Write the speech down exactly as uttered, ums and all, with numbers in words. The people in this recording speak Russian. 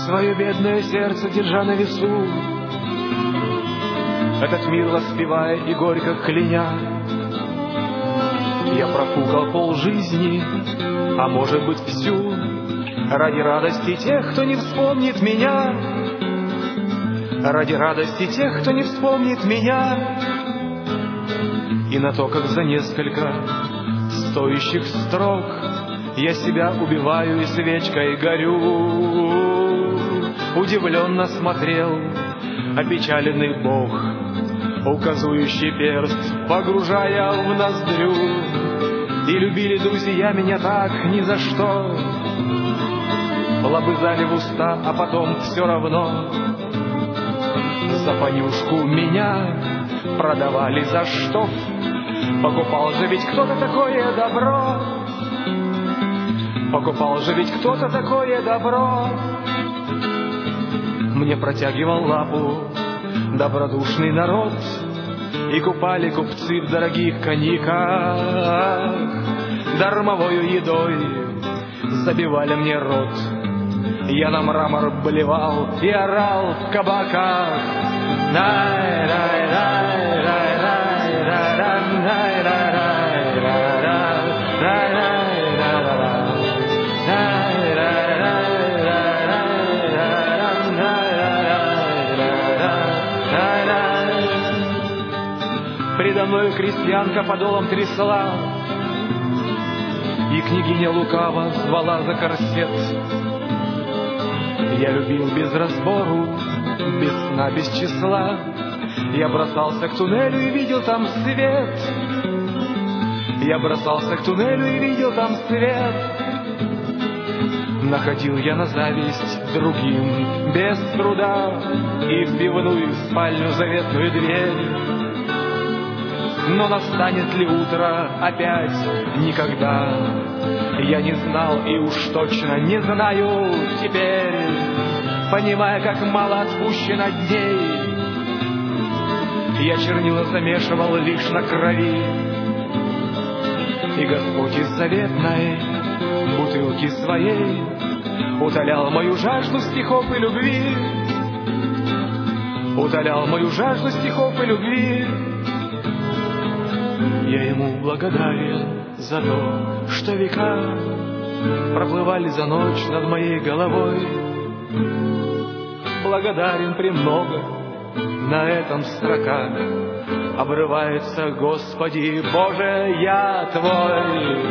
свое бедное сердце держа на весу, этот мир воспевая и горько кляня. Я профукал полжизни, а может быть всю, ради радости тех, кто не вспомнит меня, ради радости тех, кто не вспомнит меня. И на то, как за несколько стоящих строк я себя убиваю и свечкой горю, удивленно смотрел опечаленный Бог, указующий перст, погружая в ноздрю. И любили друзья меня так ни за что, лобызали в уста, а потом все равно за понюшку меня продавали за штоф. Покупал же ведь кто-то такое добро, покупал же ведь кто-то такое добро. Мне протягивал лапу добродушный народ, и купали купцы в дорогих коньяках, дармовою едой забивали мне рот. Я на мрамор блевал и орал в кабаках. Предо мною крестьянка подолом трясла, и княгиня лукаво звала за корсет. Я любил без разбору, без сна, без числа. Я бросался к туннелю и видел там свет. Я бросался к туннелю и видел там свет. Находил я на зависть другим без труда и в пивную спальню заветную дверь. Но настанет ли утро опять? Никогда. Я не знал и уж точно не знаю теперь, понимая, как мало отпущено дней. Я чернила замешивал лишь на крови, и Господь из заветной бутылки своей утолял мою жажду стихов и любви, утолял мою жажду стихов и любви. Я ему благодарен за то, что века проплывали за ночь над моей головой. Благодарен премного, на этом строка обрывается: Господи Боже, я Твой.